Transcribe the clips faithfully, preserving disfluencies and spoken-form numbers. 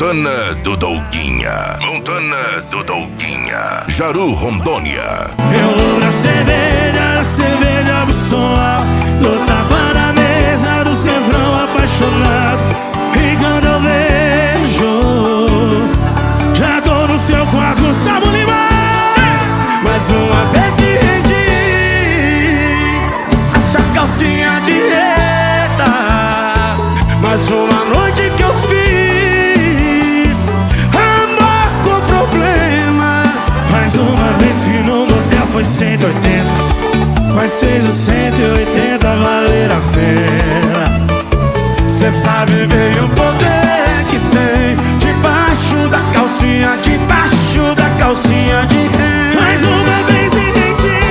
Montana do Douguinha. Montana do Douguinha. Jaru, Rondônia. Eu vou na cerveja, na cerveja do som alto, dou tapa na mesa dos refrão apaixonado. E quando eu vejo, já tô no seu quarto, Gustavo Lima. Mais uma vez que rendi a sua calcinha de reta. Mais uma noite que eu fiz amor com problema. Mais uma vez que no motel foi cento e oitenta, mas fez o cento e oitenta valer a pena. Cê sabe bem o poder que tem debaixo da calcinha, debaixo da calcinha de renda. Mais uma vez entendi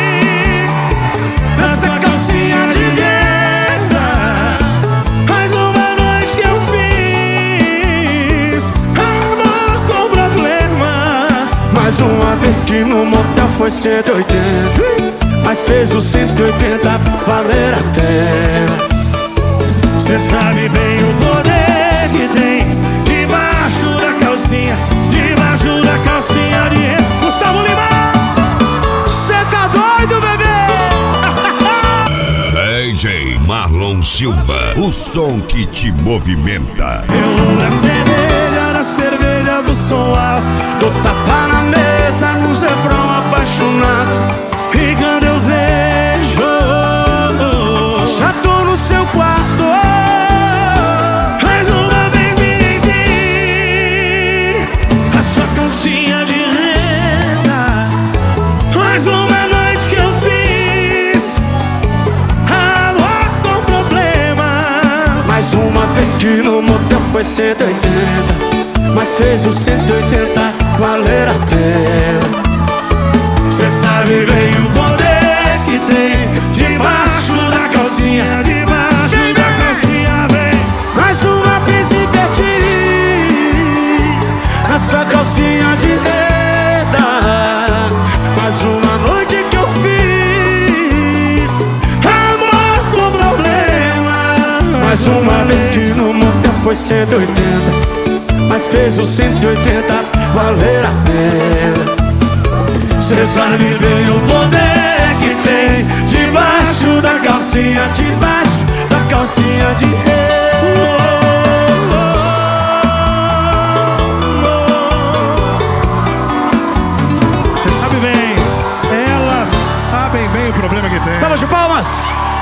essa calcinha de renda. Mais uma noite que eu fiz amor com problema. Mais uma vez que no motel foi cento e oitenta, mas fez o cento e oitenta valer a pena. Cê sabe bem o poder que tem debaixo da calcinha, debaixo da calcinha de renda. Gustavo Lima, cê tá doido, bebê? D J Marlon Silva, o som que te movimenta. Eu vou na cerveja, na cerveja do som alto, dou tapa na mesa num refrão apaixonado. E quando eu vejo, já tô no seu quarto. Mais uma vez me rendi a sua calcinha de renda. Mais uma noite que eu fiz amor com problema. Mais uma vez que no motel foi cento e oitenta, mas fez o cento e oitenta valer a pena. Cê sabe bem o poder que tem debaixo da calcinha, debaixo da calcinha, vem. Mais uma vez me perdi na sua calcinha de renda. Mais uma noite que eu fiz amor com problema. Mais uma vez que no motel foi cento e oitenta, mas fez o cento e oitenta valer a pena. Cê sabe bem o poder que tem debaixo da calcinha, debaixo da calcinha de renda. Cê sabe bem, elas sabem bem o problema que tem. Salva de palmas!